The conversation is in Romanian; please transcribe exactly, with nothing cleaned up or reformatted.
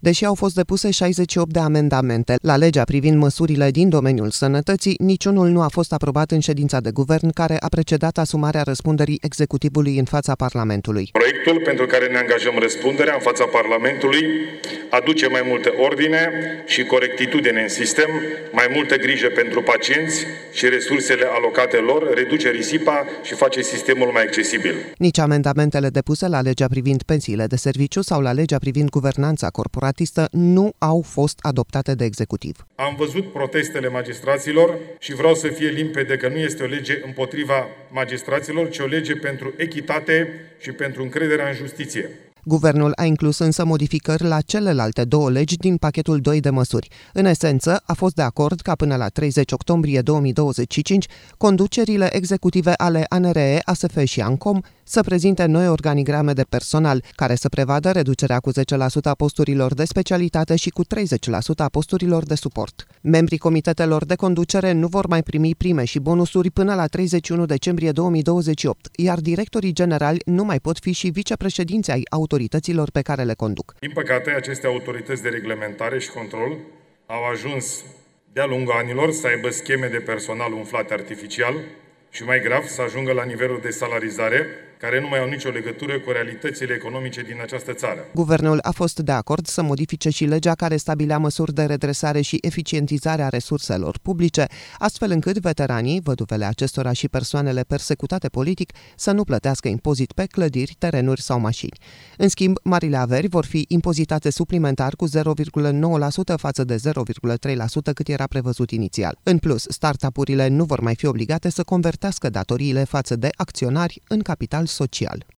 Deși au fost depuse șaizeci și opt de amendamente la legea privind măsurile din domeniul sănătății, niciunul nu a fost aprobat în ședința de guvern care a precedat asumarea răspunderii executivului în fața Parlamentului. Proiectul pentru care ne angajăm răspunderea în fața Parlamentului aduce mai multe ordine și corectitudine în sistem, mai multă grijă pentru pacienți și resursele alocate lor, reduce risipa și face sistemul mai accesibil. Nici amendamentele depuse la legea privind pensiile de serviciu sau la legea privind guvernanța corporatistă nu au fost adoptate de executiv. Am văzut protestele magistraților și vreau să fie limpede că nu este o lege împotriva magistraților, ci o lege pentru echitate și pentru încrederea în justiție. Guvernul a inclus însă modificări la celelalte două legi din pachetul doi de măsuri. În esență, a fost de acord ca până la treizeci octombrie două mii douăzeci și cinci conducerile executive ale A N R E, A S F și ANCOM să prezinte noi organigrame de personal, care să prevadă reducerea cu zece la sută a posturilor de specialitate și cu treizeci la sută a posturilor de suport. Membrii comitetelor de conducere nu vor mai primi prime și bonusuri până la treizeci și unu decembrie două mii douăzeci și opt, iar directorii generali nu mai pot fi și vicepreședinții ai autorităților pe care le conduc. Din păcate, aceste autorități de reglementare și control au ajuns de-a lungul anilor să aibă scheme de personal umflate artificial și, mai grav, să ajungă la nivelul de salarizare care nu mai au nicio legătură cu realitățile economice din această țară. Guvernul a fost de acord să modifice și legea care stabilea măsuri de redresare și eficientizare a resurselor publice, astfel încât veteranii, văduvele acestora și persoanele persecutate politic să nu plătească impozit pe clădiri, terenuri sau mașini. În schimb, marile averi vor fi impozitate suplimentar cu zero virgulă nouă la sută față de zero virgulă trei la sută cât era prevăzut inițial. În plus, startup-urile nu vor mai fi obligate să convertească datoriile față de acționari în capital social.